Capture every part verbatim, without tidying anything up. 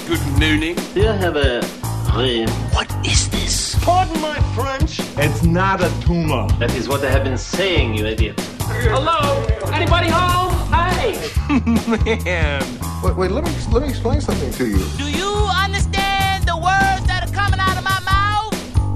good nooning. Do you have a dream? What is this? Pardon my French. It's not a tumor. That is what I have been saying, you idiot. Hello? Anybody home? Hey! Man. Wait, wait, let me let me explain something to you. Do you understand the words that are coming out of my mouth?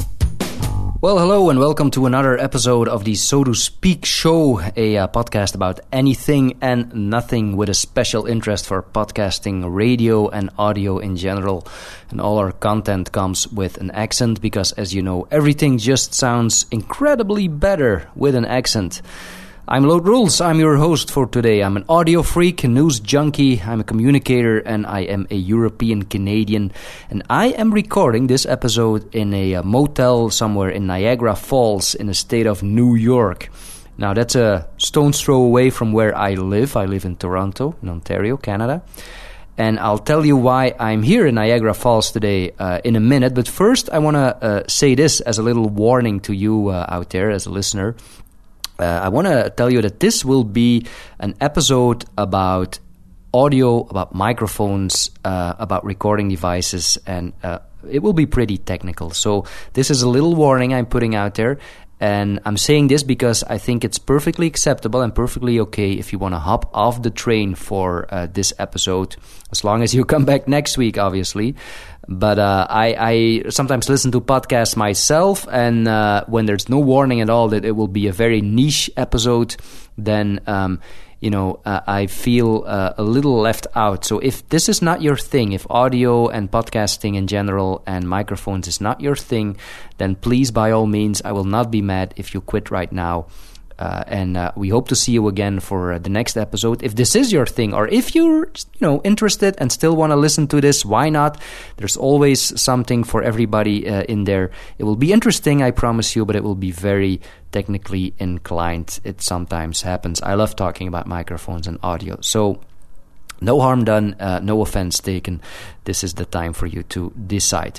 Well, hello and welcome to another episode of the So to Speak Show, a uh, podcast about anything and nothing with a special interest for podcasting, radio and audio in general. And all our content comes with an accent because, as you know, everything just sounds incredibly better with an accent. I'm Load Rules, I'm your host for today. I'm an audio freak, a news junkie, I'm a communicator, and I am a European Canadian. And I am recording this episode in a, a motel somewhere in Niagara Falls in the state of New York. Now that's a stone's throw away from where I live. I live in Toronto, in Ontario, Canada. And I'll tell you why I'm here in Niagara Falls today uh, in a minute. But first I want to uh, say this as a little warning to you uh, out there as a listener. Uh, I want to tell you that this will be an episode about audio, about microphones, uh, about recording devices, and uh, it will be pretty technical. So this is a little warning I'm putting out there, and I'm saying this because I think it's perfectly acceptable and perfectly okay if you want to hop off the train for uh, this episode, as long as you come back next week, obviously. But uh, I, I sometimes listen to podcasts myself, and uh, when there's no warning at all that it will be a very niche episode, then um, you know uh, I feel uh, a little left out. So if this is not your thing, if audio and podcasting in general and microphones is not your thing, then please, by all means, I will not be mad if you quit right now. Uh, and uh, we hope to see you again for uh, the next episode. If this is your thing, or if you're, you know, interested and still want to listen to this, why not? There's always something for everybody uh, in there. It will be interesting, I promise you, but it will be very technically inclined. It sometimes happens. I love talking about microphones and audio. So no harm done, uh, no offense taken. This is the time for you to decide.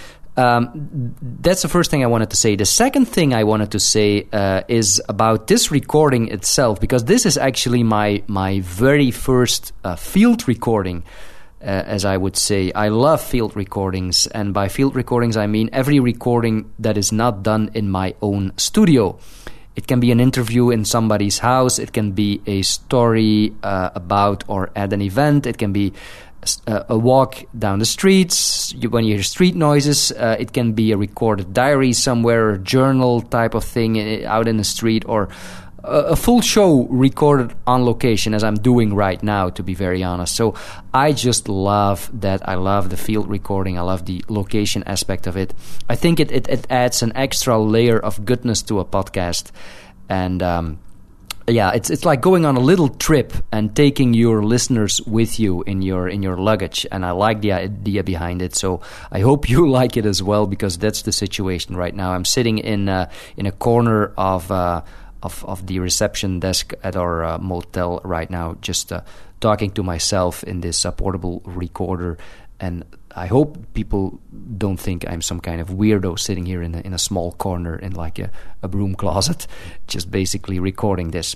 Um, that's the first thing I wanted to say. The second thing I wanted to say uh, is about this recording itself, because this is actually my my very first uh, field recording, uh, as I would say. I love field recordings, and by field recordings I mean every recording that is not done in my own studio. It can be an interview in somebody's house, it can be a story uh, about or at an event, it can be Uh, a walk down the streets, you, when you hear street noises, uh, it can be a recorded diary somewhere, a journal type of thing uh, out in the street, or a, a full show recorded on location, as I'm doing right now, to be very honest. So I just love that. I love the field recording. I love the location aspect of it. I think it, it, it adds an extra layer of goodness to a podcast. And um Yeah, it's it's like going on a little trip and taking your listeners with you in your in your luggage, and I like the idea behind it. So I hope you like it as well, because that's the situation right now. I'm sitting in uh, in a corner of uh, of of the reception desk at our uh, motel right now, just uh, talking to myself in this uh, portable recorder. And I hope people don't think I'm some kind of weirdo sitting here in a, in a small corner in like a, a broom closet, just basically recording this.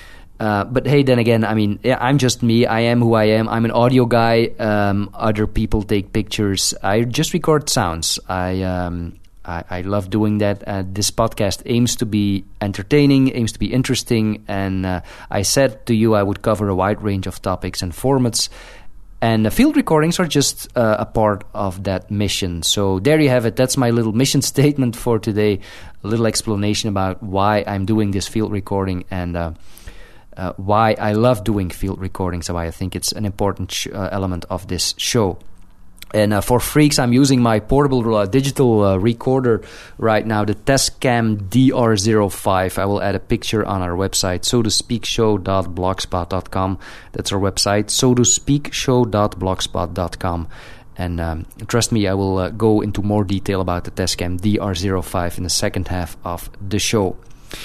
Uh, but hey, then again, I mean, yeah, I'm just me. I am who I am. I'm an audio guy. Um, other people take pictures. I just record sounds. I um, I, I love doing that. Uh, this podcast aims to be entertaining, aims to be interesting. And uh, I said to you I would cover a wide range of topics and formats. And the field recordings are just uh, a part of that mission. So there you have it. That's my little mission statement for today. A little explanation about why I'm doing this field recording and uh, uh, why I love doing field recordings. So I think it's an important sh- uh, element of this show. And uh, for freaks, I'm using my portable uh, digital uh, recorder right now, the Tascam D R zero five. I will add a picture on our website, so to speak show dot blogspot dot com. That's our website, so to speak show dot blogspot dot com. And um, trust me, I will uh, go into more detail about the Tascam D R zero five in the second half of the show.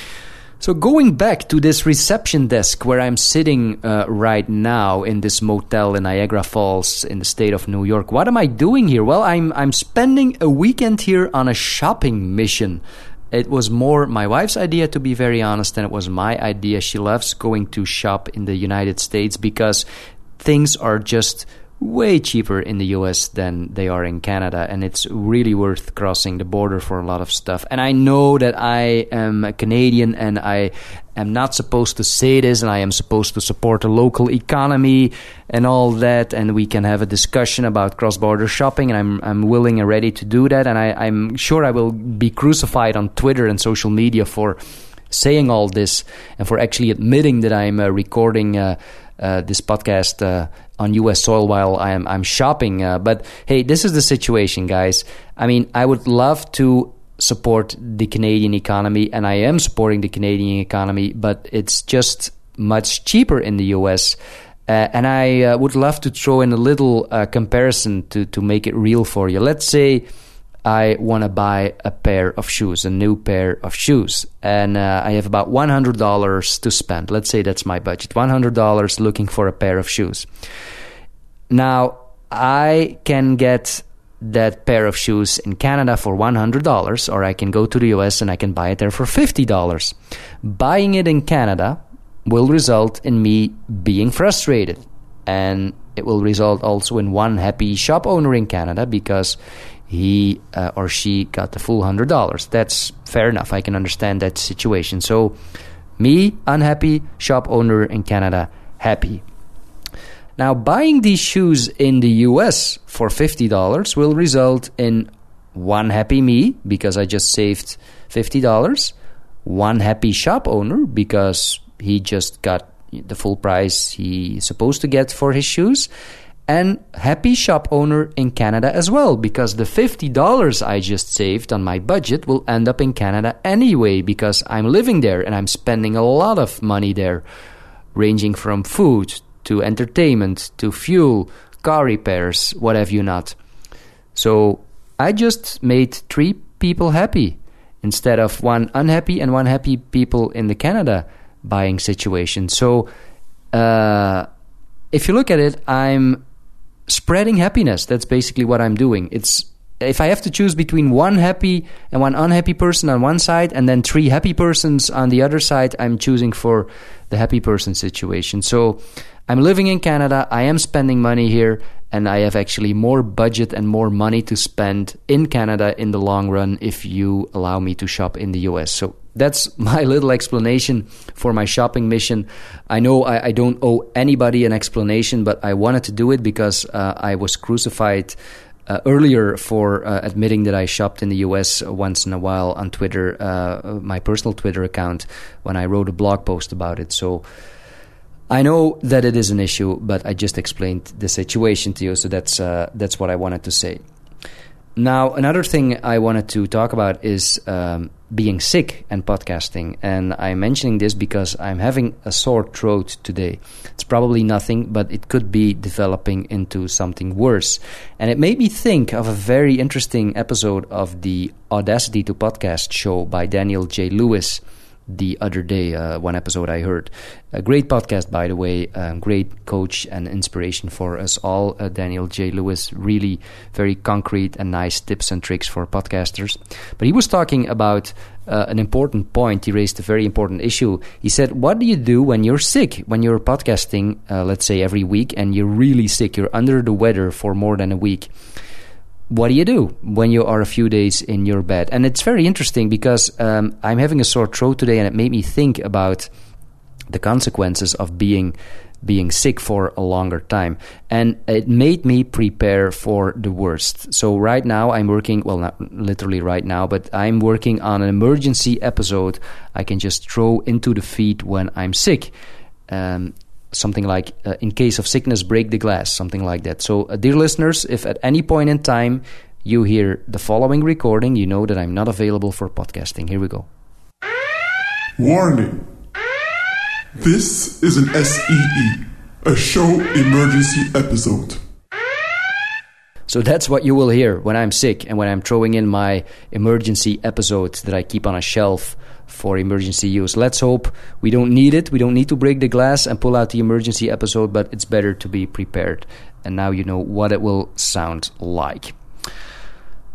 So going back to this reception desk where I'm sitting uh, right now in this motel in Niagara Falls in the state of New York, what am I doing here? Well, I'm I'm spending a weekend here on a shopping mission. It was more my wife's idea, to be very honest, than it was my idea. She loves going to shop in the United States because things are just way cheaper in the U S than they are in Canada, and it's really worth crossing the border for a lot of stuff. And I know that I am a Canadian and I am not supposed to say this, and I am supposed to support the local economy and all that, and we can have a discussion about cross-border shopping, and I'm I'm willing and ready to do that, and I, I'm sure I will be crucified on Twitter and social media for saying all this and for actually admitting that I'm uh, recording uh, uh, this podcast uh, on U S soil while I'm I'm shopping. Uh, but hey, this is the situation, guys. I mean, I would love to support the Canadian economy, and I am supporting the Canadian economy, but it's just much cheaper in the U S. Uh, and I uh, would love to throw in a little uh, comparison to, to make it real for you. Let's say I want to buy a pair of shoes, a new pair of shoes, and uh, I have about one hundred dollars to spend. Let's say that's my budget, one hundred dollars looking for a pair of shoes. Now, I can get that pair of shoes in Canada for one hundred dollars, or I can go to the U S and I can buy it there for fifty dollars. Buying it in Canada will result in me being frustrated, and it will result also in one happy shop owner in Canada because he uh, or she got the full one hundred dollars. That's fair enough. I can understand that situation. So me, unhappy, shop owner in Canada, happy. Now, buying these shoes in the U S for fifty dollars will result in one happy me because I just saved fifty dollars, one happy shop owner because he just got the full price he's supposed to get for his shoes, and happy shop owner in Canada as well, because the fifty dollars I just saved on my budget will end up in Canada anyway because I'm living there and I'm spending a lot of money there, ranging from food to entertainment, to fuel, car repairs, what have you not. So I just made three people happy instead of one unhappy and one happy people in the Canada buying situation. So uh, if you look at it, I'm spreading happiness. That's basically what I'm doing. It's if I have to choose between one happy and one unhappy person on one side and then three happy persons on the other side, I'm choosing for the happy person situation. So I'm living in Canada, I am spending money here, and I have actually more budget and more money to spend in Canada in the long run if you allow me to shop in the U S. So that's my little explanation for my shopping mission. I know I, I don't owe anybody an explanation, but I wanted to do it because uh, I was crucified uh, earlier for uh, admitting that I shopped in the U S once in a while on Twitter, uh, my personal Twitter account, when I wrote a blog post about it. So I know that it is an issue, but I just explained the situation to you, so that's uh, that's what I wanted to say. Now, another thing I wanted to talk about is um, being sick and podcasting, and I'm mentioning this because I'm having a sore throat today. It's probably nothing, but it could be developing into something worse. And it made me think of a very interesting episode of the Audacity to Podcast show by Daniel J. Lewis the other day, uh, one episode I heard. A great podcast, by the way, uh, great coach and inspiration for us all. Uh, Daniel J. Lewis, really very concrete and nice tips and tricks for podcasters. But he was talking about uh, an important point. He raised a very important issue. He said, what do you do when you're sick? When you're podcasting, uh, let's say every week, and you're really sick, you're under the weather for more than a week. What do you do when you are a few days in your bed? And it's very interesting because um, I'm having a sore throat today, and it made me think about the consequences of being being sick for a longer time. And it made me prepare for the worst. So right now I'm working, well, not literally right now, but I'm working on an emergency episode I can just throw into the feed when I'm sick. Um Something like, uh, in case of sickness, break the glass, something like that. So, uh, dear listeners, if at any point in time you hear the following recording, you know that I'm not available for podcasting. Here we go. Warning. This is an S E E, a show emergency episode. So that's what you will hear when I'm sick and when I'm throwing in my emergency episodes that I keep on a shelf for emergency use. Let's hope we don't need it. We don't need to break the glass and pull out the emergency episode, but it's better to be prepared. And now you know what it will sound like.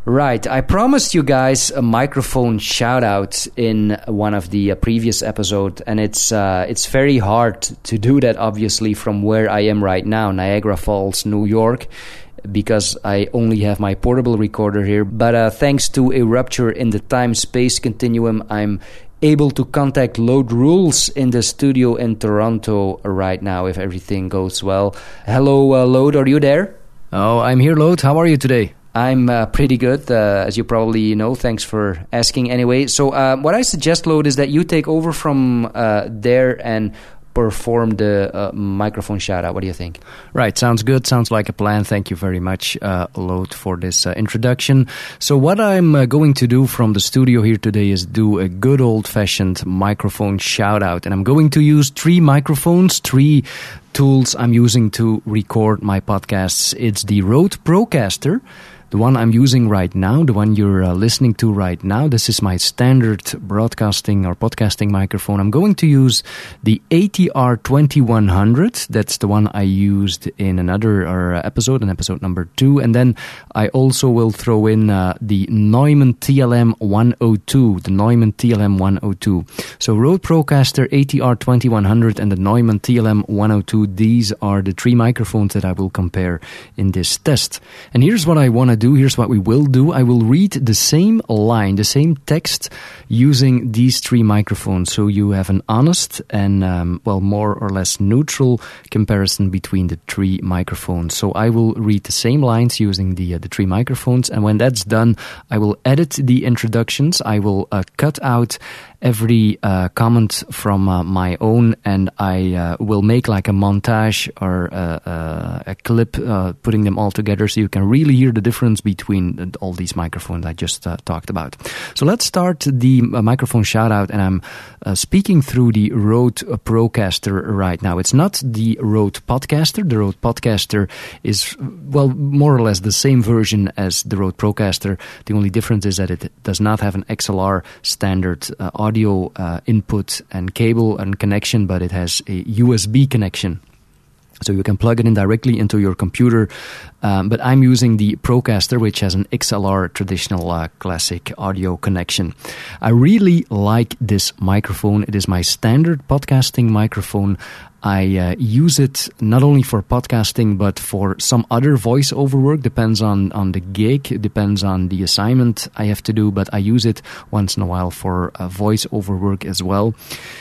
Right, I promised you guys a microphone shout out in one of the uh, previous episodes, and it's uh, it's very hard to do that, obviously, from where I am right now, Niagara Falls, New York, because I only have my portable recorder here. But uh, thanks to a rupture in the time-space continuum, I'm able to contact Load Rules in the studio in Toronto right now, if everything goes well. Hello, uh, Load, are you there? Oh, I'm here, Load. How are you today? I'm uh, pretty good, uh, as you probably know. Thanks for asking anyway. So uh, what I suggest, Load, is that you take over from uh, there and perform the uh, microphone shout-out. What do you think? Right, sounds good. Sounds like a plan. Thank you very much, uh, Load, for this uh, introduction. So what I'm uh, going to do from the studio here today is do a good old-fashioned microphone shout-out. And I'm going to use three microphones, three tools I'm using to record my podcasts. It's the Rode Procaster, the one I'm using right now, the one you're uh, listening to right now. This is my standard broadcasting or podcasting microphone. I'm going to use the A T R twenty-one hundred. That's the one I used in another uh, episode, in episode number two. And then I also will throw in uh, the Neumann T L M one oh two, the Neumann T L M one oh two. So Rode Procaster, A T R twenty-one hundred, and the Neumann T L M one oh two. These are the three microphones that I will compare in this test. And here's what I want to do. Here's what we will do. I will read the same line, the same text using these three microphones. So you have an honest and, um, well, more or less neutral comparison between the three microphones. So I will read the same lines using the, uh, the three microphones. And when that's done, I will edit the introductions. I will uh, cut out every uh, comment from uh, my own, and I uh, will make like a montage or uh, uh, a clip uh, putting them all together so you can really hear the difference between all these microphones I just uh, talked about. So let's start the uh, microphone shout out, and I'm uh, speaking through the Rode Procaster right now. It's not the Rode Podcaster. The Rode Podcaster is, well, more or less the same version as the Rode Procaster. The only difference is that it does not have an X L R standard uh, audio audio uh, input and cable and connection, but it has a U S B connection. So you can plug it in directly into your computer. Um, but I'm using the Procaster, which has an X L R traditional uh, classic audio connection. I really like this microphone. It is my standard podcasting microphone. I uh, use it not only for podcasting, but for some other voiceover work. Depends on, on the gig, it depends on the assignment I have to do, but I use it once in a while for uh, voiceover work as well.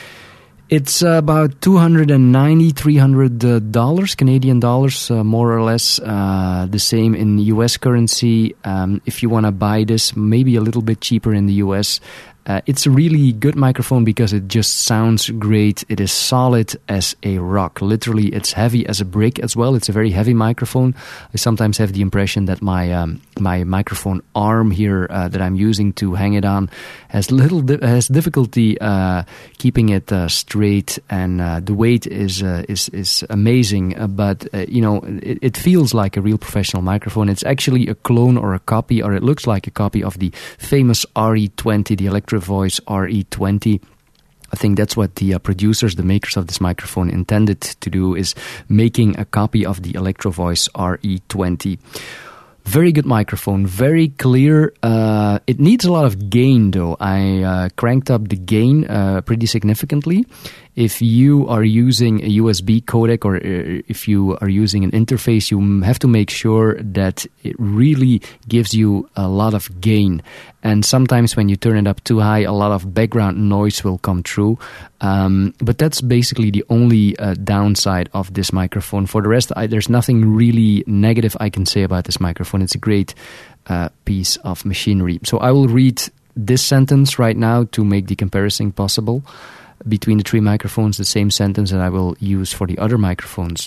It's uh, about two hundred ninety dollars, three hundred dollars, Canadian dollars, uh, more or less, uh, the same in U S currency. Um, if you want to buy this, maybe a little bit cheaper in the U S, Uh, it's a really good microphone because it just sounds great. It is solid as a rock. Literally, it's heavy as a brick as well. It's a very heavy microphone. I sometimes have the impression that my um, my microphone arm here uh, that I'm using to hang it on has little di- has difficulty uh, keeping it uh, straight, and uh, the weight is uh, is is amazing. Uh, but uh, you know, it, it feels like a real professional microphone. It's actually a clone or a copy, or it looks like a copy of the famous R E twenty, the Electro Voice R E twenty. I think that's what the uh, producers, the makers of this microphone, intended to do, is making a copy of the Electro Voice R E twenty. Very good microphone, very clear. Uh, it needs a lot of gain, though. I uh, cranked up the gain uh, pretty significantly. If you are using a U S B codec, or if you are using an interface, you have to make sure that it really gives you a lot of gain. And sometimes when you turn it up too high, a lot of background noise will come through. Um, but that's basically the only uh, downside of this microphone. For the rest, I, there's nothing really negative I can say about this microphone. It's a great uh, piece of machinery. So I will read this sentence right now to make the comparison possible between the three microphones, the same sentence that I will use for the other microphones.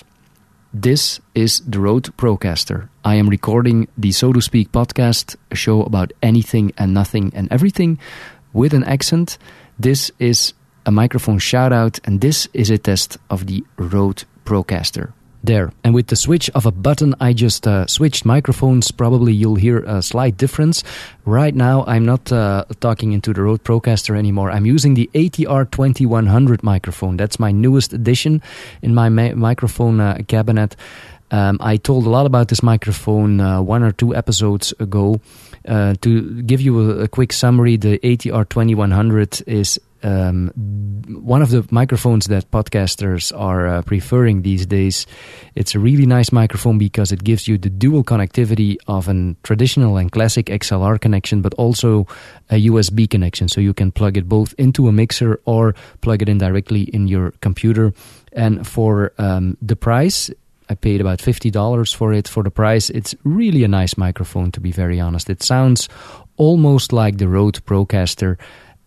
This is the Rode Procaster. I am recording the So to Speak podcast, a show about anything and nothing and everything with an accent. This is a microphone shout out, and this is a test of the Rode Procaster. There. And with the switch of a button, I just uh, switched microphones. Probably you'll hear a slight difference. Right now, I'm not uh, talking into the Rode Procaster anymore. I'm using the A T R twenty-one hundred microphone. That's my newest addition in my ma- microphone uh, cabinet. Um, I told a lot about this microphone uh, one or two episodes ago. Uh, to give you a, a quick summary, the A T R twenty-one hundred is um, one of the microphones that podcasters are uh, preferring these days. It's a really nice microphone because it gives you the dual connectivity of a traditional and classic X L R connection, but also a U S B connection. So you can plug it both into a mixer or plug it in directly in your computer. And for um, the price, I paid about fifty dollars for it. For the price, it's really a nice microphone, to be very honest. It sounds almost like the Rode Procaster.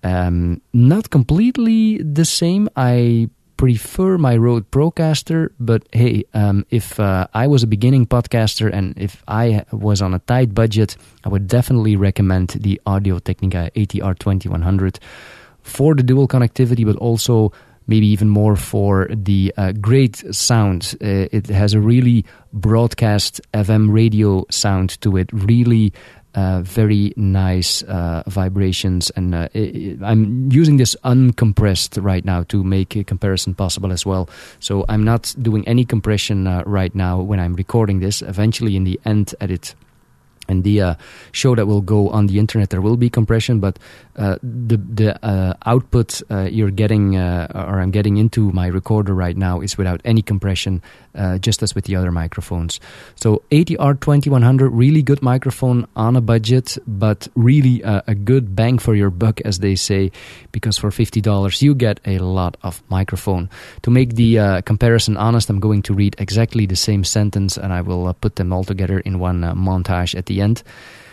Um, not completely the same. I prefer my Rode Procaster, but hey, um, if uh, I was a beginning podcaster and if I was on a tight budget, I would definitely recommend the Audio-Technica A T R twenty-one hundred for the dual connectivity, but also maybe even more for the uh, great sound. Uh, it has a really broadcast F M radio sound to it, really uh, very nice uh, vibrations. And uh, it, I'm using this uncompressed right now to make a comparison possible as well. So I'm not doing any compression uh, right now when I'm recording this. Eventually in the end edit and the uh, show that will go on the internet, there will be compression, but uh, the the uh, output uh, you're getting, uh, or I'm getting into my recorder right now, is without any compression, uh, just as with the other microphones. So A T R twenty-one hundred, really good microphone on a budget, but really uh, a good bang for your buck, as they say, because for fifty dollars you get a lot of microphone. To make the uh, comparison honest, I'm going to read exactly the same sentence, and I will uh, put them all together in one uh, montage at the end.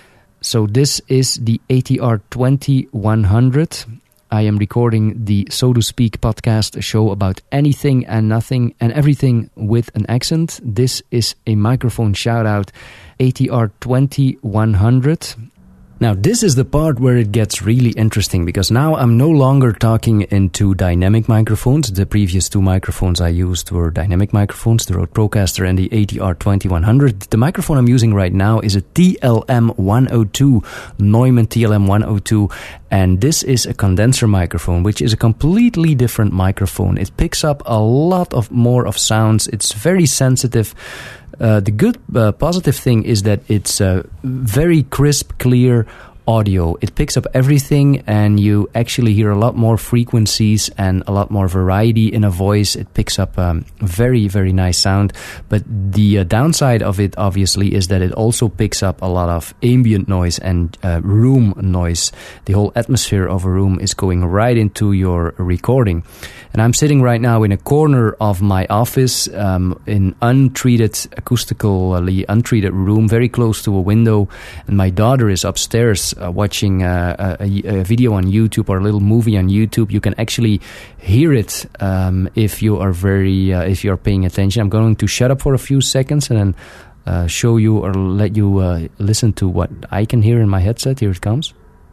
So this is the A T R twenty-one hundred. I am recording the So to Speak podcast, a show about anything and nothing and everything with an accent. This is a microphone shout out, A T R twenty-one hundred. Now, this is the part where it gets really interesting, because now I'm no longer talking into dynamic microphones. The previous two microphones I used were dynamic microphones, the Rode Procaster and the A T R twenty-one hundred. The microphone I'm using right now is a T L M one oh two, Neumann T L M one oh two, and this is a condenser microphone, which is a completely different microphone. It picks up a lot of more of sounds. It's very sensitive. Uh, the good uh, positive thing is that it's uh, very crisp, clear audio. It picks up everything, and you actually hear a lot more frequencies and a lot more variety in a voice. It picks up um, very, very nice sound. But the uh, downside of it, obviously, is that it also picks up a lot of ambient noise and uh, room noise. The whole atmosphere of a room is going right into your recording. And I'm sitting right now in a corner of my office, um, in untreated, acoustically untreated room, very close to a window. And my daughter is upstairs uh, watching uh, a, a video on YouTube or a little movie on YouTube. You can actually hear it um, if you are very, uh, if you are paying attention. I'm going to shut up for a few seconds and then uh, show you or let you uh, listen to what I can hear in my headset. Here it comes.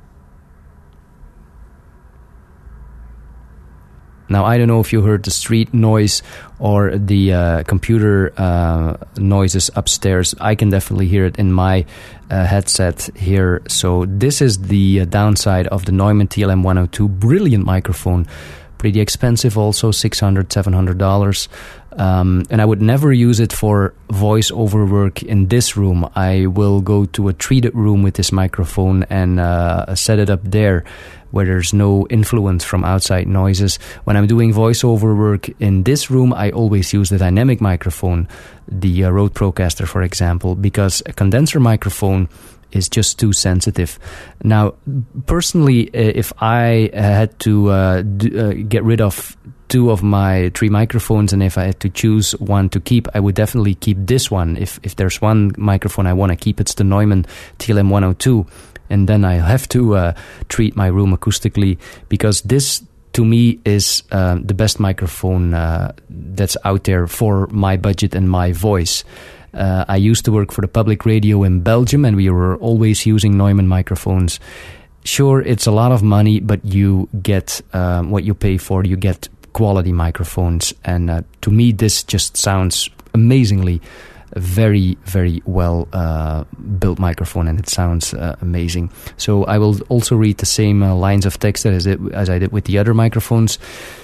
Now, I don't know if you heard the street noise or the uh, computer uh, noises upstairs. I can definitely hear it in my uh, headset here. So this is the uh, downside of the Neumann T L M one oh two. Brilliant microphone. Pretty expensive also, six hundred dollars, seven hundred dollars. Um, and I would never use it for voice-over work in this room. I will go to a treated room with this microphone and uh, set it up there, where there's no influence from outside noises. When I'm doing voiceover work in this room, I always use the dynamic microphone, the uh, Rode Procaster, for example, because a condenser microphone is just too sensitive. Now, personally, if I had to uh, do, uh, get rid of two of my three microphones, and if I had to choose one to keep, I would definitely keep this one. If if there's one microphone I want to keep, it's the Neumann T L M one oh two. And then I have to uh, treat my room acoustically, because this, to me, is uh, the best microphone uh, that's out there for my budget and my voice. Uh, I used to work for the public radio in Belgium, and we were always using Neumann microphones. Sure, it's a lot of money, but you get um, what you pay for. You get quality microphones, and uh, to me, this just sounds amazingly very, very well uh, built microphone, and it sounds uh, amazing. So I will also read the same uh, lines of text as, it, as I did with the other microphones.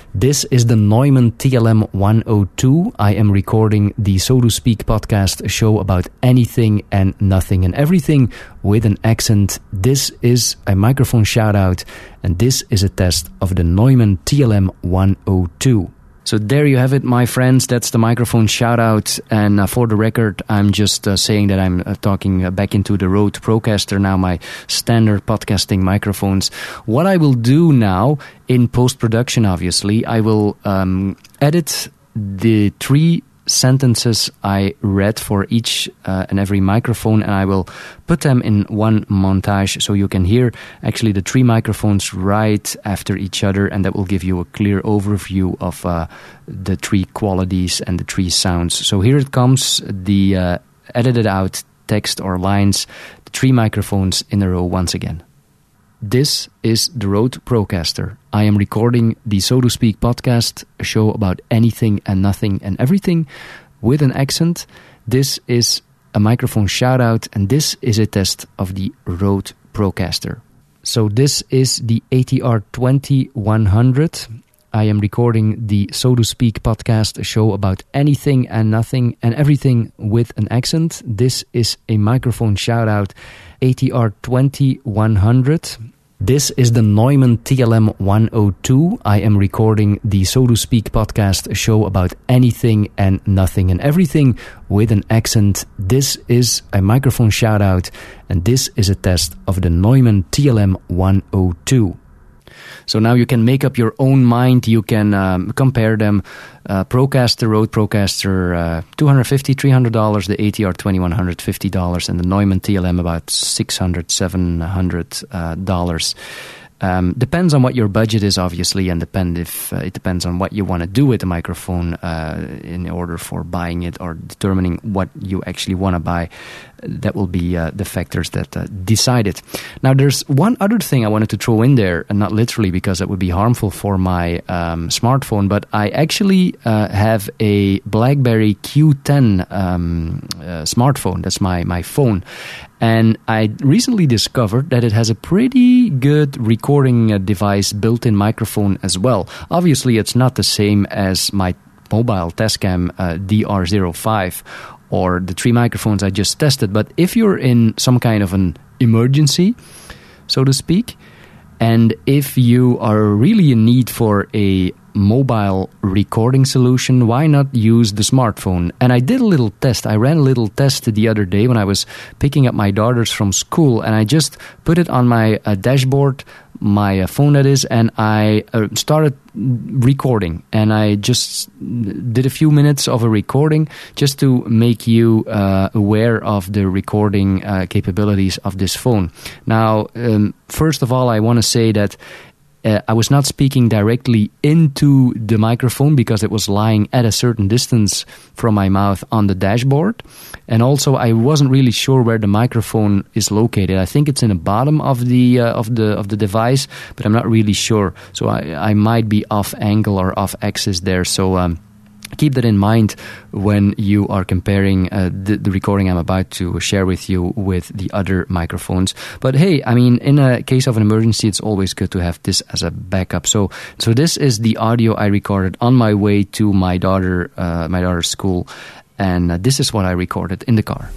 This is the Neumann T L M one oh two. I am recording the So to Speak podcast, a show about anything and nothing and everything with an accent. This is a microphone shout out, and this is a test of the Neumann T L M one oh two. So there you have it, my friends. That's the microphone shout-out. And uh, for the record, I'm just uh, saying that I'm uh, talking uh, back into the Rode Procaster now, my standard podcasting microphones. What I will do now, in post-production, obviously, I will um, edit the three sentences I read for each uh, and every microphone, and I will put them in one montage so you can hear actually the three microphones right after each other, and that will give you a clear overview of uh, the three qualities and the three sounds. So here it comes, the uh, edited out text or lines, the three microphones in a row once again. This is the Rode Procaster. I am recording the So to Speak podcast, a show about anything and nothing and everything with an accent. This is a microphone shout out, and this is a test of the Rode Procaster. So this is the A T R twenty-one hundred. I am recording the So to Speak podcast, a show about anything and nothing and everything with an accent. This is a microphone shout out, A T R twenty-one hundred. This is the Neumann T L M one oh two. I am recording the So to Speak podcast, a show about anything and nothing and everything with an accent. This is a microphone shout out, and this is a test of the Neumann T L M one oh two. So now you can make up your own mind. You can um, compare them. Uh, Procaster, Rode Procaster, uh, two hundred fifty dollars, three hundred dollars. The A T R twenty-one hundred, fifty dollars. And the Neumann T L M about six hundred dollars, seven hundred dollars. Um, depends on what your budget is, obviously, and depend if uh, it depends on what you want to do with the microphone uh, in order for buying it or determining what you actually want to buy. That will be uh, the factors that uh, decide it. Now, there's one other thing I wanted to throw in there, and not literally because it would be harmful for my um, smartphone, but I actually uh, have a BlackBerry Q ten um, uh, smartphone. That's my, my phone. And I recently discovered that it has a pretty good recording uh, device, built-in microphone as well. Obviously, it's not the same as my mobile Tascam uh, D R zero five or the three microphones I just tested. But if you're in some kind of an emergency, so to speak, and if you are really in need for a mobile recording solution, why not use the smartphone? And I did a little test. I ran a little test the other day when I was picking up my daughters from school, and I just put it on my uh, dashboard, my uh, phone that is, and I uh, started recording. And I just did a few minutes of a recording just to make you uh, aware of the recording uh, capabilities of this phone. Now, um, first of all, I want to say that Uh, I was not speaking directly into the microphone because it was lying at a certain distance from my mouth on the dashboard. And also, I wasn't really sure where the microphone is located. I think it's in the bottom of the uh, of the of the device, but I'm not really sure. So I, I might be off angle or off axis there. So um, keep that in mind when you are comparing uh, the, the recording I'm about to share with you with the other microphones. But hey, I mean, in a case of an emergency, it's always good to have this as a backup. So, so this is the audio I recorded on my way to my daughter, uh, my daughter's school, and uh, this is what I recorded in the car.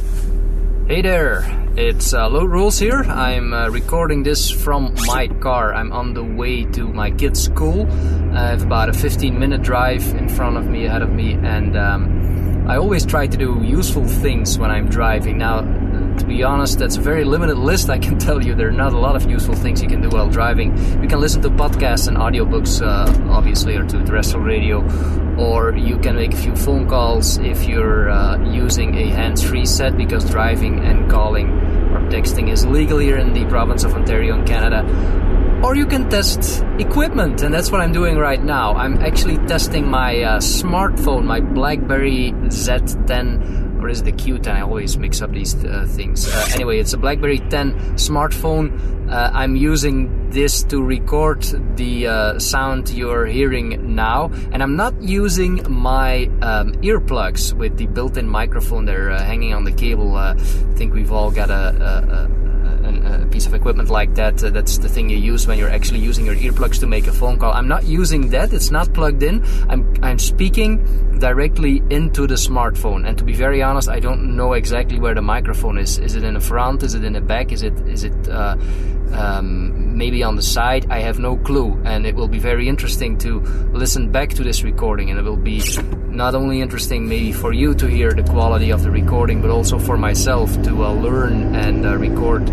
Hey there, it's uh, Load Rules here. I'm uh, recording this from my car. I'm on the way to my kids' school. I have about a fifteen minute drive in front of me, ahead of me, and um, I always try to do useful things when I'm driving. Now, to be honest, that's a very limited list. I can tell you there are not a lot of useful things you can do while driving. You can listen to podcasts and audiobooks, uh, obviously, or to terrestrial radio, or you can make a few phone calls if you're uh, using a hands-free set, because driving and calling or texting is legal here in the province of Ontario in Canada. Or you can test equipment, and that's what I'm doing right now. I'm actually testing my uh, smartphone, my BlackBerry Z ten, or is it the Q ten? I always mix up these uh, things. Uh, anyway, it's a BlackBerry ten smartphone. Uh, I'm using this to record the uh, sound you're hearing now, and I'm not using my um, earplugs with the built-in microphone. They're uh, hanging on the cable. Uh, I think we've all got a, a, a, a, a piece piece of equipment like that. Uh, that's the thing you use when you're actually using your earplugs to make a phone call. I'm not using that. It's not plugged in. I'm I'm speaking directly into the smartphone. And to be very honest, I don't know exactly where the microphone is. Is it in the front? Is it in the back? Is it is it uh, um, maybe on the side? I have no clue. And it will be very interesting to listen back to this recording. And it will be not only interesting maybe for you to hear the quality of the recording, but also for myself to uh, learn and uh, record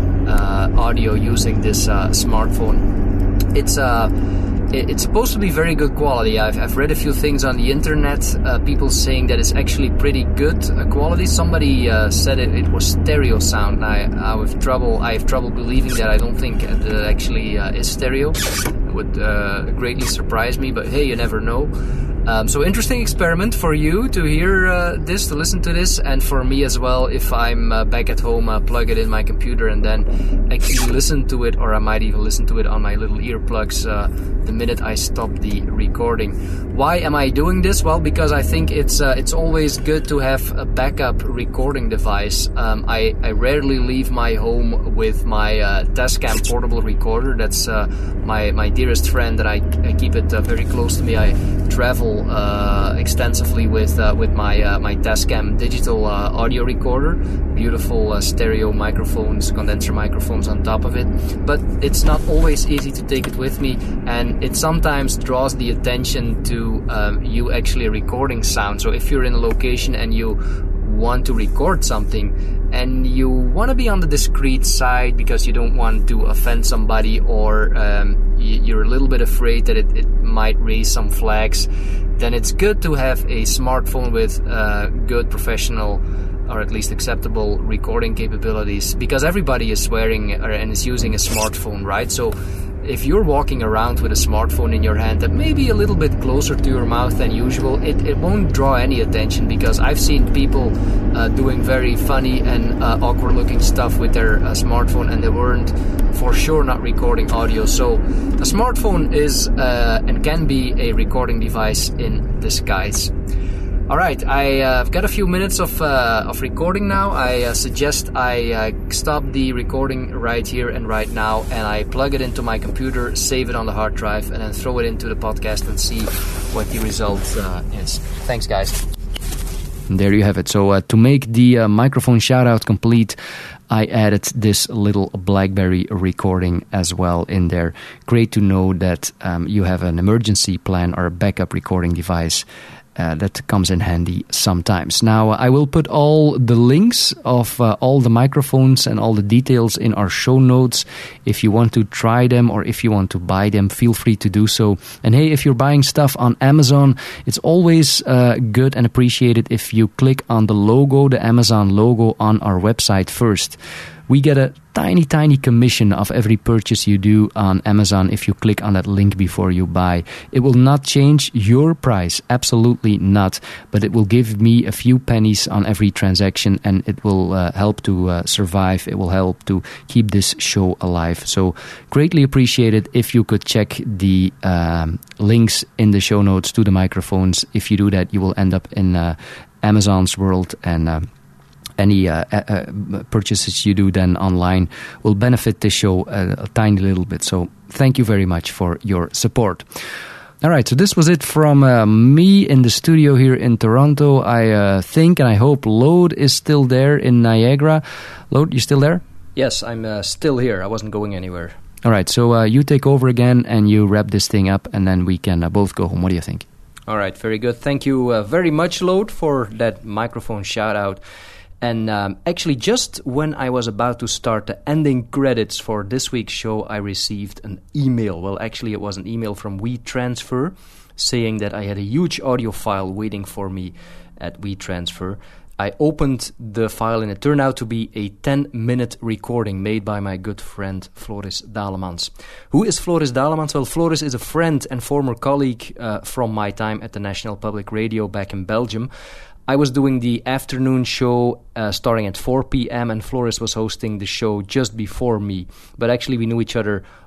uh, audio using this uh, smartphone. It's uh, it, it's supposed to be very good quality. I've, I've read a few things on the internet, uh, people saying that it's actually pretty good uh, quality. Somebody uh, said it, it was stereo sound. I, I have trouble. I have trouble believing that. I don't think that it actually uh, is stereo. It would uh, greatly surprise me, but hey, you never know. Um, so interesting experiment for you to hear uh, this, to listen to this, and for me as well, if I'm uh, back at home, uh, plug it in my computer and then actually listen to it, or I might even listen to it on my little earplugs uh, the minute I stop the recording. Why am I doing this? Well, because I think it's uh, it's always good to have a backup recording device. Um, I, I rarely leave my home with my uh, Tascam portable recorder. That's uh, my, my dearest friend, and I, I keep it uh, very close to me. I travel Uh, extensively with uh, with my uh, my Tascam digital uh, audio recorder, beautiful uh, stereo microphones, condenser microphones on top of it. But it's not always easy to take it with me, and it sometimes draws the attention to um, you actually recording sound. So if you're in a location and you want to record something and you want to be on the discreet side because you don't want to offend somebody, or um, you're a little bit afraid that it, it might raise some flags, then it's good to have a smartphone with uh, good professional or at least acceptable recording capabilities, because everybody is swearing and is using a smartphone, right? So if you're walking around with a smartphone in your hand that may be a little bit closer to your mouth than usual, it, it won't draw any attention, because I've seen people uh, doing very funny and uh, awkward looking stuff with their uh, smartphone, and they weren't for sure not recording audio. So a smartphone is uh, and can be a recording device in disguise. All right, I, uh, I've got a few minutes of uh, of recording now. I uh, suggest I uh, stop the recording right here and right now, and I plug it into my computer, save it on the hard drive, and then throw it into the podcast and see what the result uh, is. Thanks, guys. There you have it. So uh, to make the uh, microphone shout-out complete, I added this little BlackBerry recording as well in there. Great to know that um, you have an emergency plan or a backup recording device Uh, that comes in handy sometimes. Now, uh, I will put all the links of uh, all the microphones and all the details in our show notes. If you want to try them or if you want to buy them, feel free to do so. And hey, if you're buying stuff on Amazon, it's always uh, good and appreciated if you click on the logo, the Amazon logo on our website first. We get a tiny, tiny commission of every purchase you do on Amazon if you click on that link before you buy. It will not change your price, absolutely not, but it will give me a few pennies on every transaction, and it will uh, help to uh, survive. It will help to keep this show alive. So greatly appreciated if you could check the um, links in the show notes to the microphones. If you do that, you will end up in uh, Amazon's world, and uh, any uh, uh, purchases you do then online will benefit this show a, a tiny little bit. So thank you very much for your support. All right, so this was it from uh, me in the studio here in Toronto. I uh, think and I hope Lode is still there in Niagara. Lode, you still there? Yes, I'm uh, still here. I wasn't going anywhere. All right, so uh, you take over again and you wrap this thing up, and then we can uh, both go home. What do you think? All right, very good. Thank you uh, very much, Lode, for that microphone shout-out. And um, actually, just when I was about to start the ending credits for this week's show, I received an email. Well, actually, it was an email from WeTransfer saying that I had a huge audio file waiting for me at WeTransfer. I opened the file, and it turned out to be a ten-minute recording made by my good friend Floris Dalemans. Who is Floris Dalemans? Well, Floris is a friend and former colleague uh, from my time at the National Public Radio back in Belgium. I was doing the afternoon show uh, starting at four p.m. and Floris was hosting the show just before me. But actually we knew each other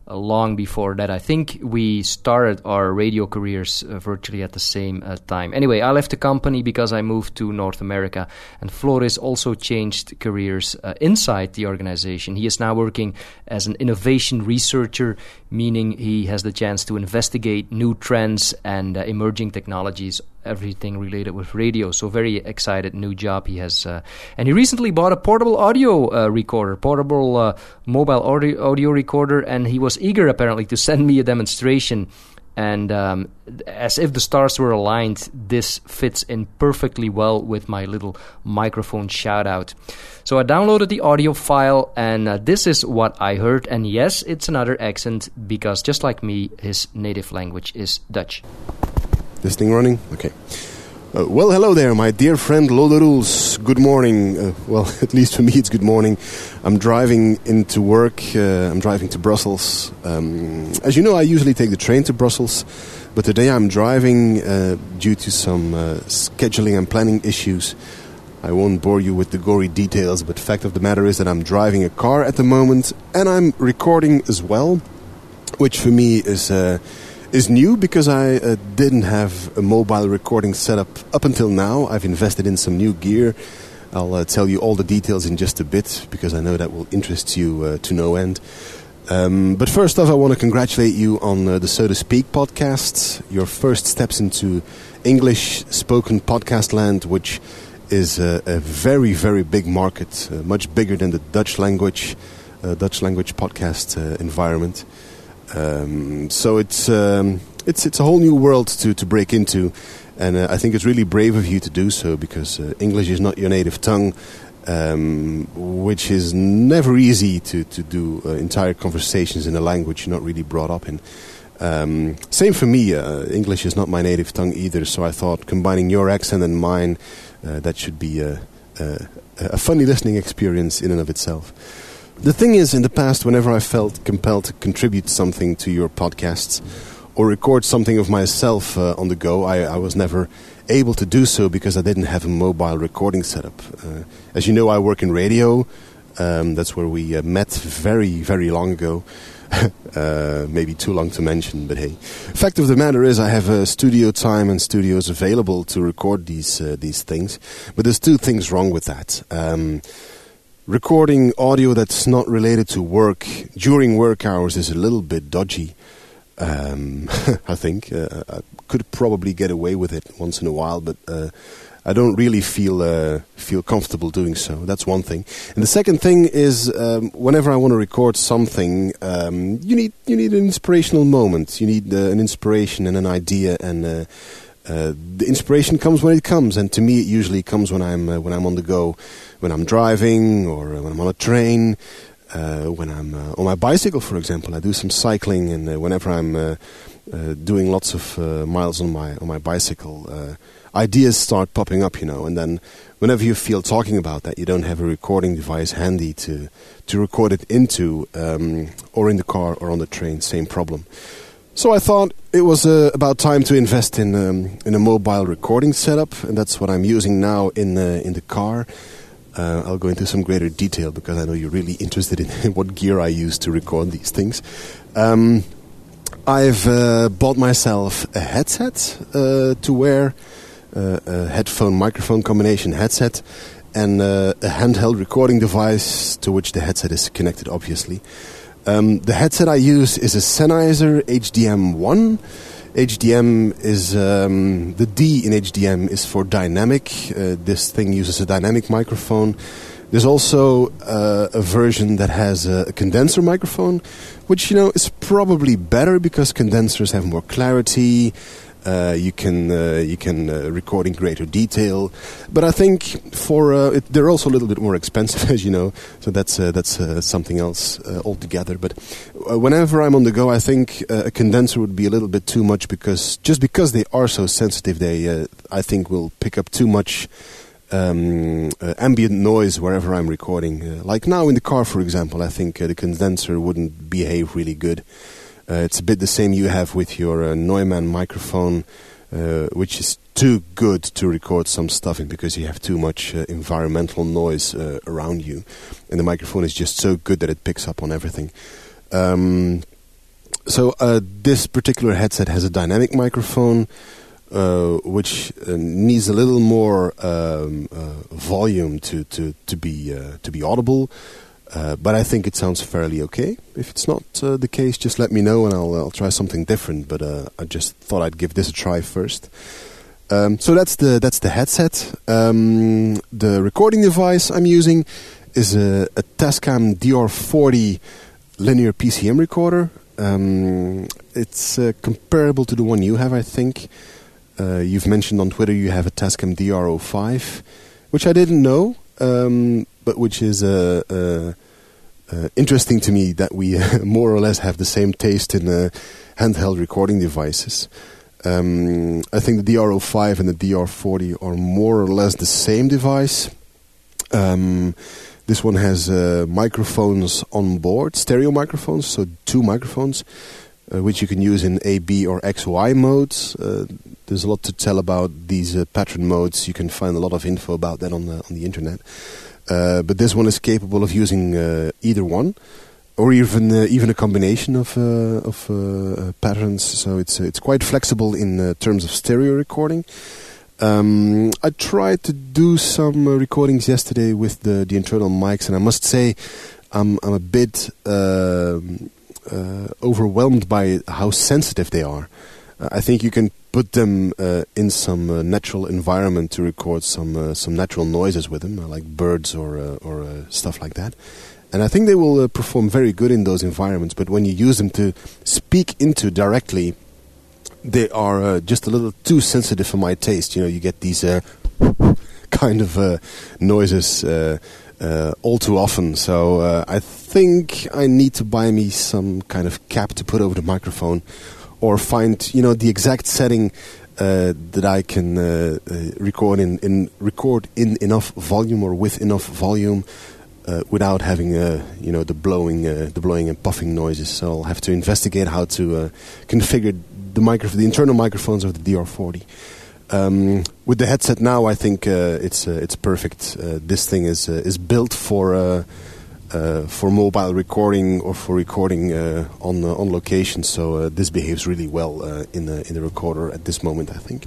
uh, long before that. I think we started our radio careers uh, virtually at the same uh, time. Anyway, I left the company because I moved to North America, and Floris also changed careers uh, inside the organization. He is now working as an innovation researcher, meaning he has the chance to investigate new trends and uh, emerging technologies, everything related with radio. So very excited new job he has. Uh, and he recently bought a portable audio uh, recorder, portable uh, mobile audio, audio recorder, and he was eager apparently to send me a demonstration. And um, as if the stars were aligned, this fits in perfectly well with my little microphone shout-out. So I downloaded the audio file, and uh, this is what I heard. And yes, it's another accent, because just like me, his native language is Dutch. This thing running? Okay. Uh, well, hello there, my dear friend Lolleroels. Good morning. Uh, well, at least for me, it's good morning. I'm driving into work. Uh, I'm driving to Brussels. Um, as you know, I usually take the train to Brussels, but today I'm driving uh, due to some uh, scheduling and planning issues. I won't bore you with the gory details, but the fact of the matter is that I'm driving a car at the moment, and I'm recording as well, which for me is... Uh, is new because I uh, didn't have a mobile recording setup up until now. I've invested in some new gear. I'll uh, tell you all the details in just a bit because I know that will interest you uh, to no end. Um, but first off, I want to congratulate you on uh, the So to Speak podcast, your first steps into English spoken podcast land, which is uh, a very, very big market, uh, much bigger than the Dutch language, uh, Dutch language podcast uh, environment. Um, so it's um, it's it's a whole new world to, to break into, and uh, I think it's really brave of you to do so because uh, English is not your native tongue, um, which is never easy to to do uh, entire conversations in a language you're not really brought up in. Um, same for me. Uh, English is not my native tongue either, so I thought combining your accent and mine, uh, that should be a, a, a funny listening experience in and of itself. The thing is, in the past, whenever I felt compelled to contribute something to your podcasts or record something of myself uh, on the go, I, I was never able to do so because I didn't have a mobile recording setup. Uh, as you know, I work in radio. Um, that's where we uh, met very, very long ago. uh, maybe too long to mention, but hey. Fact of the matter is I have uh, studio time and studios available to record these, uh, these things. But there's two things wrong with that. Um... Recording audio that's not related to work during work hours is a little bit dodgy, um, I think. Uh, I could probably get away with it once in a while, but uh, I don't really feel uh, feel comfortable doing so. That's one thing. And the second thing is um, whenever I want to record something, um, you need you need an inspirational moment. You need uh, an inspiration and an idea, and uh, uh, the inspiration comes when it comes. And to me, it usually comes when I'm uh, when I'm on the go. When I'm driving or when I'm on a train, uh, when I'm uh, on my bicycle, for example. I do some cycling, and uh, whenever I'm uh, uh, doing lots of uh, miles on my on my bicycle, uh, ideas start popping up, you know. And then whenever you feel talking about that, you don't have a recording device handy to to record it into, um, or in the car or on the train, same problem. So I thought it was uh, about time to invest in um, in a mobile recording setup, and that's what I'm using now in uh, in the car. Uh, I'll go into some greater detail because I know you're really interested in what gear I use to record these things. Um, I've uh, bought myself a headset uh, to wear, uh, a headphone-microphone combination headset, and uh, a handheld recording device to which the headset is connected, obviously. Um, the headset I use is a Sennheiser H D M one. H D M is, um, the D in H D M is for dynamic. Uh, this thing uses a dynamic microphone. There's also uh, a version that has a, a condenser microphone, which, you know, is probably better because condensers have more clarity. Uh, you can uh, you can uh, record in greater detail, but I think for uh, it, they're also a little bit more expensive, as you know. So that's uh, that's uh, something else uh, altogether. But uh, whenever I'm on the go, I think uh, a condenser would be a little bit too much because just because they are so sensitive, they uh, I think will pick up too much um, uh, ambient noise wherever I'm recording. Uh, like now in the car, for example, I think uh, the condenser wouldn't behave really good. Uh, it's a bit the same you have with your uh, Neumann microphone, uh, which is too good to record some stuff in because you have too much uh, environmental noise uh, around you. And the microphone is just so good that it picks up on everything. Um, so uh, this particular headset has a dynamic microphone, uh, which uh, needs a little more um, uh, volume to to to be uh, to be audible. Uh, but I think it sounds fairly okay. If it's not uh, the case, just let me know and I'll I'll try something different. But uh, I just thought I'd give this a try first. Um, so that's the that's the headset. Um, the recording device I'm using is a, a Tascam D R forty linear P C M recorder. Um, it's uh, comparable to the one you have, I think. Uh, you've mentioned on Twitter you have a Tascam D R zero five, which I didn't know. Um, but which is uh, uh, uh, interesting to me that we uh, more or less have the same taste in uh, handheld recording devices. Um, I think the D R zero five and the D R forty are more or less the same device. Um, this one has uh, microphones on board, stereo microphones, so two microphones, uh, which you can use in A, B or X Y modes. Uh, there's a lot to tell about these uh, pattern modes. You can find a lot of info about that on the, on the internet. Uh, but this one is capable of using uh, either one, or even uh, even a combination of uh, of uh, uh, patterns. So it's uh, it's quite flexible in uh, terms of stereo recording. Um, I tried to do some uh, recordings yesterday with the, the internal mics, and I must say I'm I'm a bit uh, uh, overwhelmed by how sensitive they are. Uh, I think you can put them uh, in some uh, natural environment to record some uh, some natural noises with them, uh, like birds or uh, or uh, stuff like that. And I think they will uh, perform very good in those environments. But when you use them to speak into directly, they are uh, just a little too sensitive for my taste. You know, you get these uh, kind of uh, noises uh, uh, all too often. So uh, I think I need to buy me some kind of cap to put over the microphone, or find, you know, the exact setting uh, that I can uh, uh, record in, in record in enough volume or with enough volume uh, without having, uh, you know, the blowing, uh, the blowing and puffing noises. So I'll have to investigate how to uh, configure the micro, the internal microphones of the D R forty. Um, with the headset now, I think uh, it's uh, it's perfect. Uh, this thing is uh, is built for. Uh, Uh, for mobile recording or for recording uh, on uh, on location, so uh, this behaves really well uh, in the in the recorder at this moment, I think.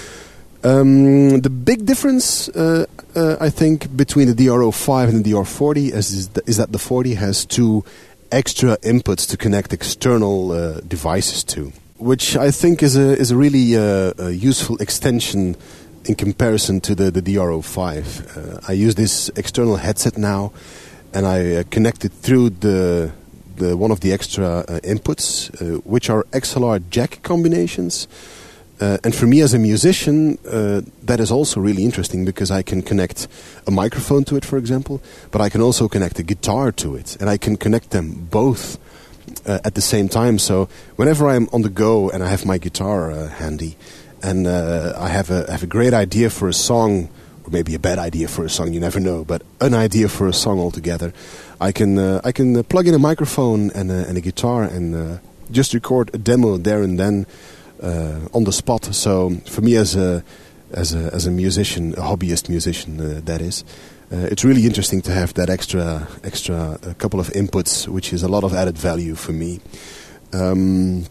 Um, the big difference, uh, uh, I think, between the D R zero five and the D R forty is is, th- is that the forty has two extra inputs to connect external uh, devices to, which I think is a is a really uh, a useful extension in comparison to the the D R zero five. Uh, I use this external headset now. And I uh, connected through the the one of the extra uh, inputs, uh, which are X L R jack combinations. Uh, and for me as a musician, uh, that is also really interesting because I can connect a microphone to it, for example, but I can also connect a guitar to it, and I can connect them both uh, at the same time. So whenever I'm on the go and I have my guitar uh, handy, and uh, I have a I have a great idea for a song. Or maybe a bad idea for a song, you never know, but an idea for a song altogether. I can uh, I can uh, plug in a microphone and, uh, and a guitar and uh, just record a demo there and then uh, on the spot. So for me as a as a as a musician, a hobbyist musician, uh, that is, uh, it's really interesting to have that extra extra a couple of inputs, which is a lot of added value for me. Um,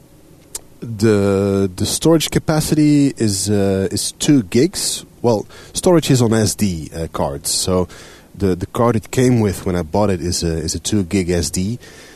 the the storage capacity is uh, is two gigs. Well, storage is on S D uh, cards, so the the card it came with when I bought it is a is a two gig S D.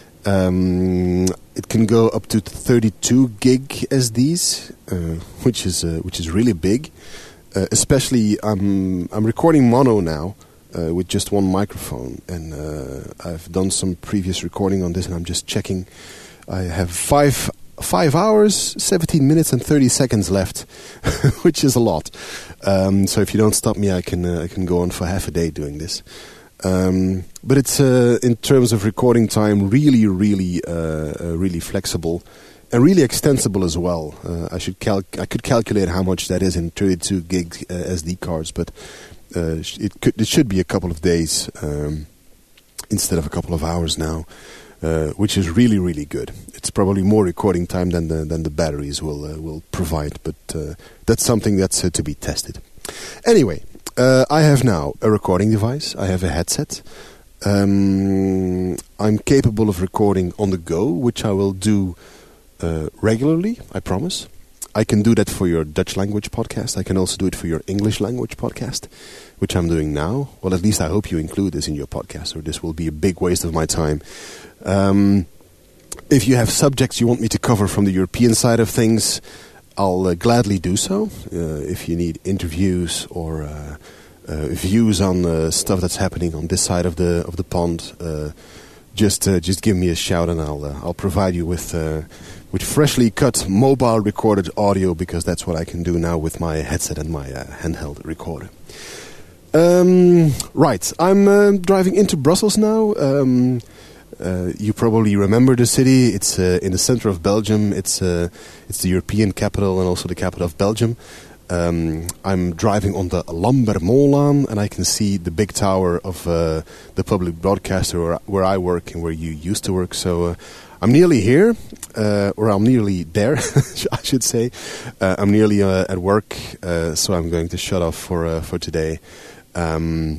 Um, it can go up to thirty-two gig S Ds, uh, which is uh, which is really big. Uh, especially, I'm I'm recording mono now uh, with just one microphone, and uh, I've done some previous recording on this, and I'm just checking. I have five. Five hours, seventeen minutes, and thirty seconds left, which is a lot. Um, so if you don't stop me, I can uh, I can go on for half a day doing this. Um, but it's uh, in terms of recording time, really, really, uh, uh, really flexible, and really extensible as well. Uh, I should cal- I could calculate how much that is in thirty-two gig uh, S D cards, but uh, it could it should be a couple of days um, instead of a couple of hours now. Uh, which is really, really good. It's probably more recording time than the than the batteries will uh, will provide, but uh, that's something that's uh, to be tested. Anyway, uh, I have now a recording device. I have a headset. Um, I'm capable of recording on the go, which I will do uh, regularly, I promise. I can do that for your Dutch language podcast. I can also do it for your English language podcast, which I'm doing now. Well, at least I hope you include this in your podcast, or this will be a big waste of my time. Um, if you have subjects you want me to cover from the European side of things, I'll uh, gladly do so. Uh, if you need interviews or uh, uh, views on uh, stuff that's happening on this side of the of the pond, uh, just uh, just give me a shout, and I'll uh, I'll provide you with. Uh, with freshly cut mobile recorded audio, because that's what I can do now with my headset and my uh, handheld recorder. Um, right, I'm uh, driving into Brussels now. Um, uh, you probably remember the city. It's uh, in the center of Belgium. It's uh, it's the European capital and also the capital of Belgium. Um, I'm driving on the Lambermontlaan, and I can see the big tower of uh, the public broadcaster where, where I work and where you used to work. So uh, I'm nearly here, uh, or I'm nearly there, I should say. Uh, I'm nearly uh, at work, uh, so I'm going to shut off for uh, for today. Um,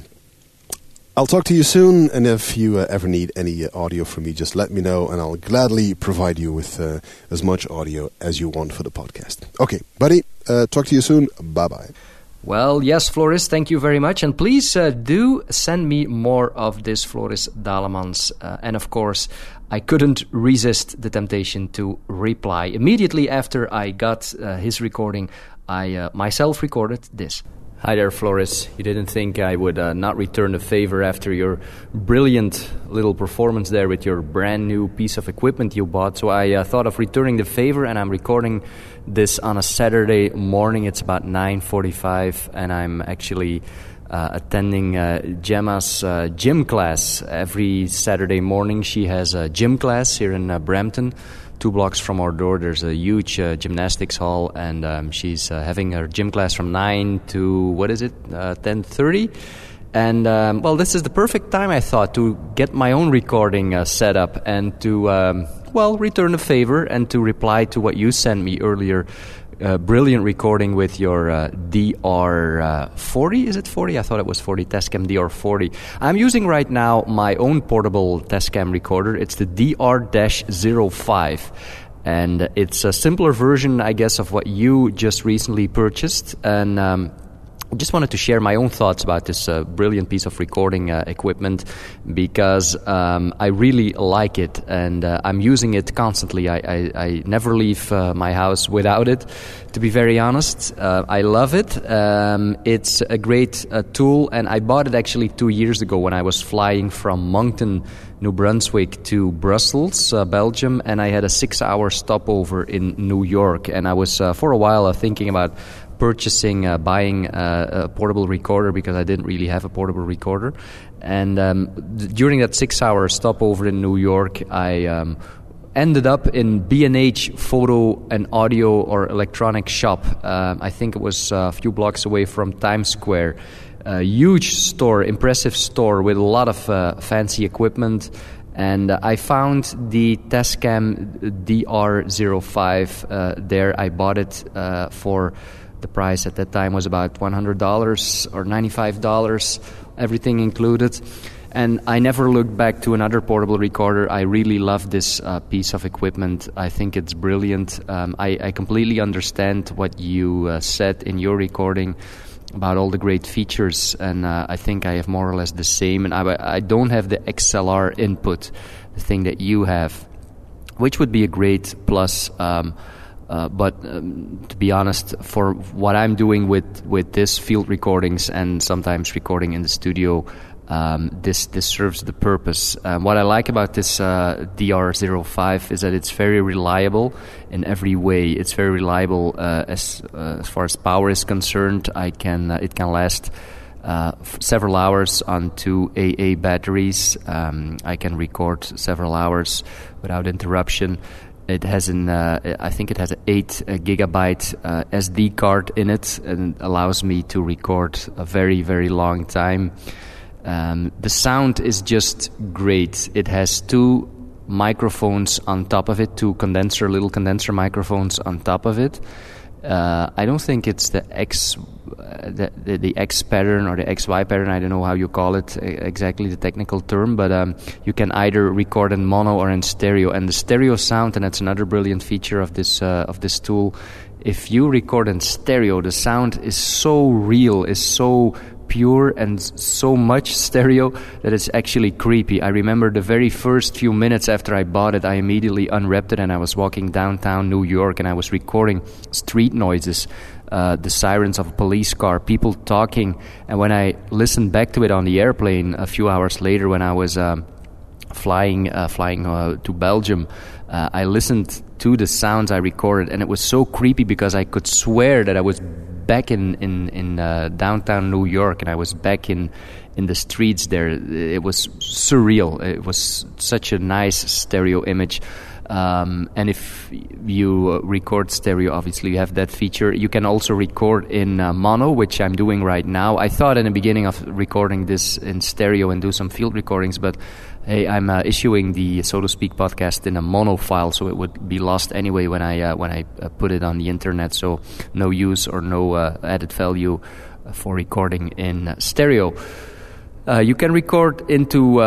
I'll talk to you soon, and if you uh, ever need any uh, audio from me, just let me know, and I'll gladly provide you with uh, as much audio as you want for the podcast. Okay, buddy, uh, talk to you soon. Bye-bye. Well, yes, Floris, thank you very much. And please uh, do send me more of this Floris Dalemans. Uh, and of course, I couldn't resist the temptation to reply. Immediately after I got uh, his recording, I uh, myself recorded this. Hi there, Floris. You didn't think I would uh, not return the favor after your brilliant little performance there with your brand new piece of equipment you bought. So I uh, thought of returning the favor, and I'm recording this on a Saturday morning. It's about nine forty-five, and I'm actually uh, attending uh, Gemma's uh, gym class. Every Saturday morning she has a gym class here in uh, Brampton. Two blocks from our door, there's a huge uh, gymnastics hall, and um, she's uh, having her gym class from nine to, what is it, uh, ten thirty? And, um, well, this is the perfect time, I thought, to get my own recording uh, set up and to, um, well, return a favor and to reply to what you sent me earlier. Uh, brilliant recording with your uh, D R forty, is it forty? I thought it was forty, Tascam D R forty. I'm using right now my own portable Tascam recorder. It's the D R zero five, and it's a simpler version, I guess, of what you just recently purchased. And um, I just wanted to share my own thoughts about this uh, brilliant piece of recording uh, equipment, because um, I really like it, and uh, I'm using it constantly. I, I, I never leave uh, my house without it, to be very honest. Uh, I love it. Um, it's a great uh, tool, and I bought it actually two years ago when I was flying from Moncton, New Brunswick to Brussels, uh, Belgium, and I had a six-hour stopover in New York, and I was uh, for a while uh, thinking about purchasing, uh, buying uh, a portable recorder, because I didn't really have a portable recorder. And um, th- during that six-hour stopover in New York, I um, ended up in B and H Photo and Audio or Electronic Shop. Uh, I think it was a few blocks away from Times Square. A huge store, impressive store with a lot of uh, fancy equipment. And uh, I found the Tascam D R zero five uh, there. I bought it uh, for... The price at that time was about one hundred dollars or ninety-five dollars, everything included. And I never looked back to another portable recorder. I really love this uh, piece of equipment. I think it's brilliant. Um, I, I completely understand what you uh, said in your recording about all the great features, and uh, I think I have more or less the same. And I, I don't have the X L R input, the thing that you have, which would be a great plus. Um, Uh, but um, to be honest, for what I'm doing with, with this field recordings and sometimes recording in the studio, um, this this serves the purpose. Um, what I like about this uh, D R zero five is that it's very reliable in every way. It's very reliable uh, as uh, as far as power is concerned. I can uh, it can last uh, f- several hours on two A A batteries. Um, I can record several hours without interruption. It has an, uh, I think it has an eight uh, gigabyte uh, S D card in it, and allows me to record a very, very long time. Um, the sound is just great. It has two microphones on top of it, two condenser, little condenser microphones on top of it. Uh, I don't think it's the X, uh, the, the the X pattern or the X Y pattern. I don't know how you call it exactly, the technical term, but um, you can either record in mono or in stereo. And the stereo sound, and that's another brilliant feature of this uh, of this tool. If you record in stereo, the sound is so real, is so pure and so much stereo that it's actually creepy. I remember the very first few minutes after I bought it, I immediately unwrapped it and I was walking downtown New York and I was recording street noises, uh, the sirens of a police car, people talking. And when I listened back to it on the airplane a few hours later when I was um, flying uh, flying uh, to Belgium, uh, I listened to the sounds I recorded and it was so creepy because I could swear that I was back in in in uh, downtown New York, and I was back in in the streets there. It was surreal. It was such a nice stereo image. Um, and if you uh, record stereo, obviously you have that feature. You can also record in uh, mono, which I'm doing right now. I thought in the beginning of recording this in stereo and do some field recordings, but hey, I'm uh, issuing the So to Speak podcast in a mono file, so it would be lost anyway when I uh, when I uh, put it on the internet. So no use or no uh, added value for recording in stereo. Uh, you can record into uh,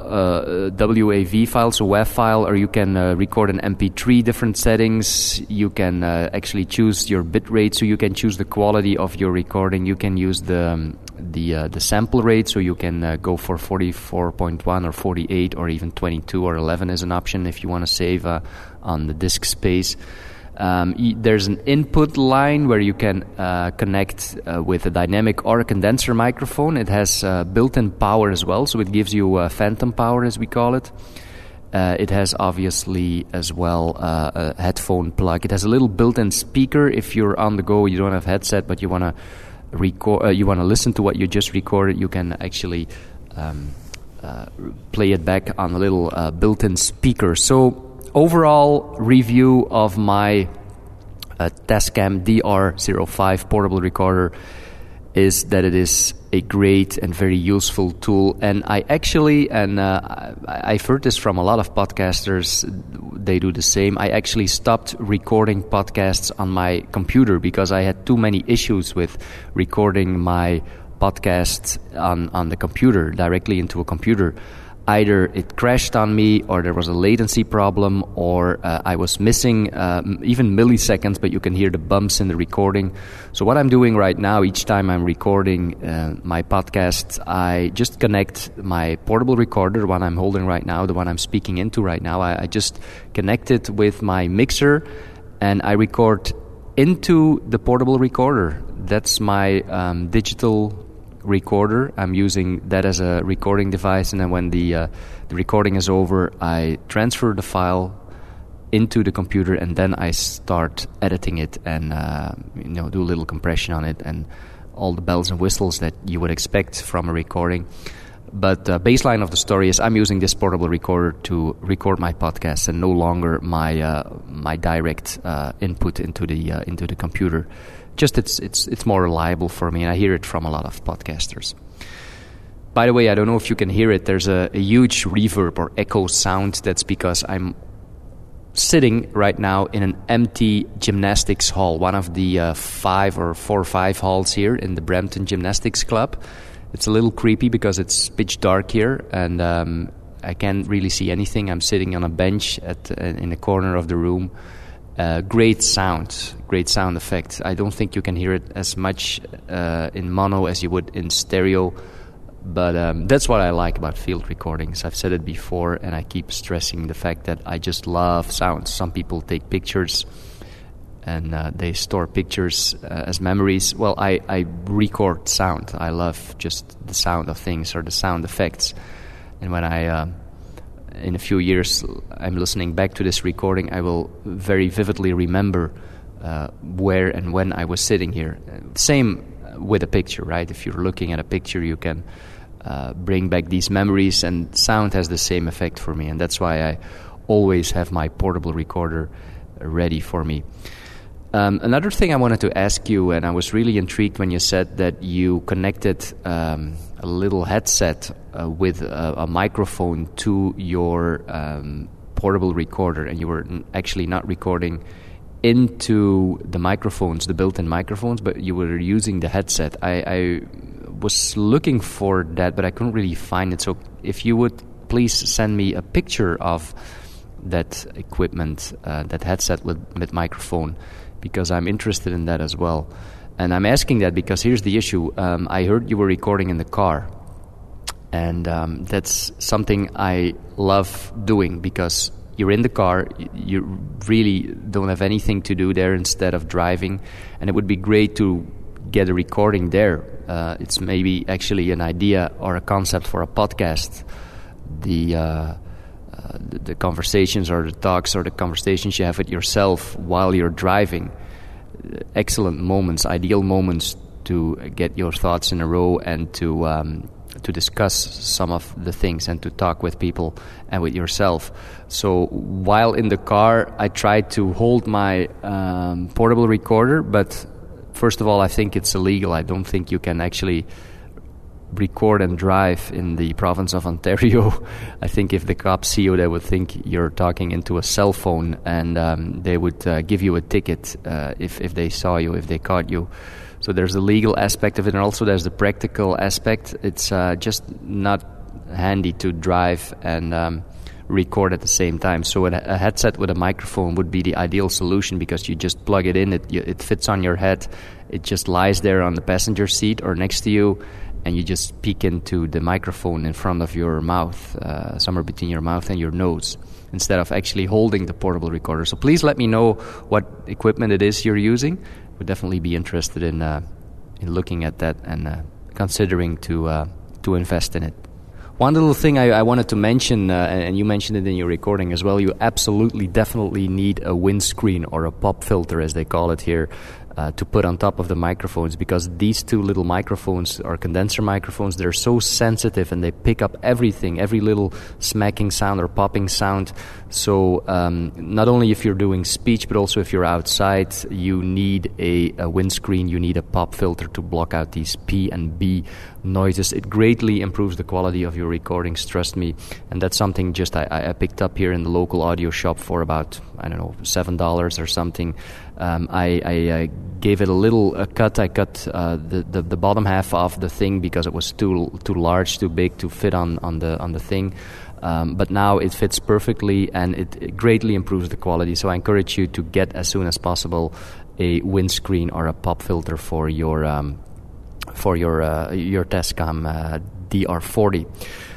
uh, W A V files, a W A V file, or you can uh, record in M P three, different settings. You can uh, actually choose your bit rate, so you can choose the quality of your recording. You can use the um, the uh, the sample rate, so you can uh, go for forty-four point one or forty-eight or even twenty-two or eleven is an option if you want to save uh, on the disk space. Um, y- there's an input line where you can uh, connect uh, with a dynamic or a condenser microphone. It has uh, built-in power as well, so it gives you uh, phantom power, as we call it. Uh, it has obviously as well uh, a headphone plug. It has a little built-in speaker if you're on the go, you don't have headset, but you want to record, uh, you want to listen to what you just recorded. You can actually um, uh, play it back on a little uh, built-in speaker. So overall review of my uh, Tascam D R zero five portable recorder is that it is a great and very useful tool. And I actually, and uh, I, I've heard this from a lot of podcasters, they do the same. I actually stopped recording podcasts on my computer because I had too many issues with recording my podcasts on, on the computer, directly into a computer. Either it crashed on me, or there was a latency problem, or uh, I was missing uh, even milliseconds, but you can hear the bumps in the recording. So what I'm doing right now, each time I'm recording uh, my podcast, I just connect my portable recorder, the one I'm holding right now, the one I'm speaking into right now. I, I just connect it with my mixer, and I record into the portable recorder. That's my um, digital recorder. I'm using that as a recording device, and then when the uh, the recording is over, I transfer the file into the computer, and then I start editing it and uh, you know do a little compression on it and all the bells and whistles that you would expect from a recording. But the uh, baseline of the story is I'm using this portable recorder to record my podcast, and no longer my uh, my direct uh, input into the uh, into the computer. Just it's it's it's more reliable for me, and I hear it from a lot of podcasters. By the way, I don't know if you can hear it. There's a, a huge reverb or echo sound. That's because I'm sitting right now in an empty gymnastics hall, one of the uh, five or four or five halls here in the Brampton Gymnastics Club. It's a little creepy because it's pitch dark here, and um, I can't really see anything. I'm sitting on a bench at uh, in the corner of the room. Uh, great sound, great sound effect. I don't think you can hear it as much uh, in mono as you would in stereo, but um, that's what I like about field recordings. I've said it before, and I keep stressing the fact that I just love sounds. Some people take pictures and uh, they store pictures uh, as memories. Well, I, I record sound. I love just the sound of things or the sound effects. And when I... Uh, in a few years I'm listening back to this recording, I will very vividly remember uh, where and when I was sitting here. Same with a picture, right? If you're looking at a picture, you can uh, bring back these memories, and sound has the same effect for me, and that's why I always have my portable recorder ready for me. Um, another thing I wanted to ask you, and I was really intrigued when you said that you connected um, a little headset uh, with a, a microphone to your um, portable recorder, and you were n- actually not recording into the microphones, the built-in microphones, but you were using the headset. I, I was looking for that, but I couldn't really find it. So if you would please send me a picture of that equipment, uh, that headset with, with microphone, because I'm interested in that as well. And I'm asking that because here's the issue. Um, I heard you were recording in the car. And um, that's something I love doing because you're in the car, you really don't have anything to do there instead of driving. And it would be great to get a recording there. Uh, it's maybe actually an idea or a concept for a podcast. The, uh, uh, the, the conversations or the talks or the conversations you have with yourself while you're driving. Excellent moments, ideal moments to get your thoughts in a row and to um, to discuss some of the things and to talk with people and with yourself. So while in the car, I tried to hold my um, portable recorder, but first of all, I think it's illegal. I don't think you can actually record and drive in the province of Ontario. I think if the cops see you, they would think you're talking into a cell phone, and um, they would uh, give you a ticket uh, if, if they saw you, if they caught you. So there's the legal aspect of it, and also there's the practical aspect. It's uh, just not handy to drive and um, record at the same time. So a, a headset with a microphone would be the ideal solution because you just plug it in, it, it fits on your head, it just lies there on the passenger seat or next to you, and you just speak into the microphone in front of your mouth, uh, somewhere between your mouth and your nose, instead of actually holding the portable recorder. So please let me know what equipment it is you're using. Would definitely be interested in uh, in looking at that and uh, considering to uh, to invest in it. One little thing I, I wanted to mention, uh, and you mentioned it in your recording as well, you absolutely, definitely need a windscreen or a pop filter, as they call it here, uh, to put on top of the microphones, because these two little microphones, or condenser microphones, they're so sensitive and they pick up everything, every little smacking sound or popping sound. So um, not only if you're doing speech, but also if you're outside, you need a, a windscreen, you need a pop filter to block out these P and B noises. It greatly improves the quality of your recordings, trust me. And that's something just I, I picked up here in the local audio shop for about, I don't know, seven dollars or something. Um, I, I uh, gave it a little a cut. I cut uh, the, the the bottom half of the thing because it was too too large, too big to fit on, on the on the thing. Um, but now it fits perfectly and it, it greatly improves the quality. So I encourage you to get as soon as possible a windscreen or a pop filter for your um, for your uh, your Tascam uh, D R forty.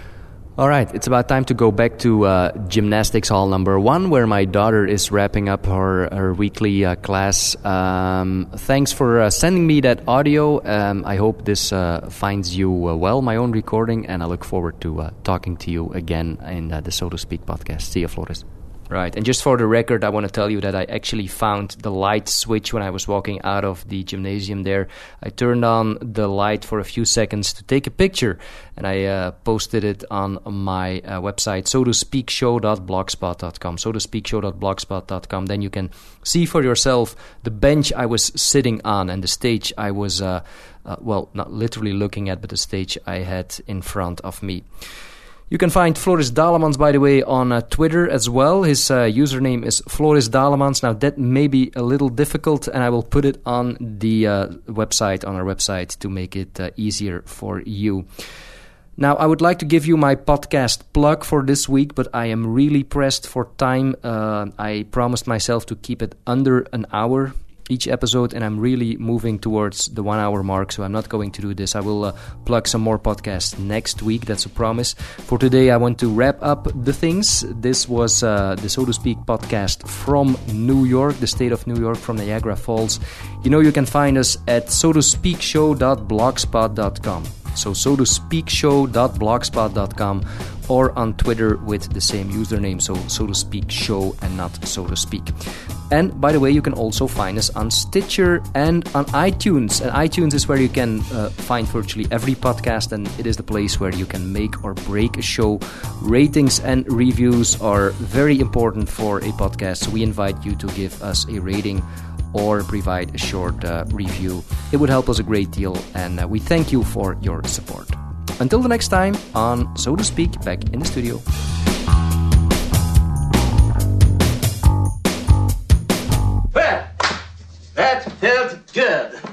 All right, it's about time to go back to uh, gymnastics hall number one, where my daughter is wrapping up her, her weekly uh, class. Um, thanks for uh, sending me that audio. Um, I hope this uh, finds you uh, well, my own recording, and I look forward to uh, talking to you again in uh, the So to Speak podcast. See you, Floris. Right, and just for the record, I want to tell you that I actually found the light switch when I was walking out of the gymnasium there. I turned on the light for a few seconds to take a picture, and I uh, posted it on my uh, website, so to speak show dot blogspot dot com, so to speak show dot blogspot dot com. Then you can see for yourself the bench I was sitting on and the stage I was, uh, uh, well, not literally looking at, but the stage I had in front of me. You can find Floris Dalemans, by the way, on uh, Twitter as well. His uh, username is Floris Dalemans. Now, that may be a little difficult, and I will put it on the uh, website, on our website, to make it uh, easier for you. Now, I would like to give you my podcast plug for this week, but I am really pressed for time. Uh, I promised myself to keep it under an hour each episode, and I'm really moving towards the one hour mark, so I'm not going to do this. I will uh, plug some more podcasts next week, that's a promise. For today, I want to wrap up the things. This was uh, the So to Speak podcast from New York, the state of New York, from Niagara Falls. You know, you can find us at so to speak show dot blogspot dot com. So, so to speak show dot blogspot dot com, or on Twitter with the same username, so so to speak show and not so to speak. And by the way, you can also find us on Stitcher and on iTunes. And iTunes is where you can uh, find virtually every podcast, and it is the place where you can make or break a show. Ratings and reviews are very important for a podcast, so we invite you to give us a rating or provide a short uh, review. It would help us a great deal, and uh, we thank you for your support. Until the next time on So to Speak, back in the studio. Well, That felt good.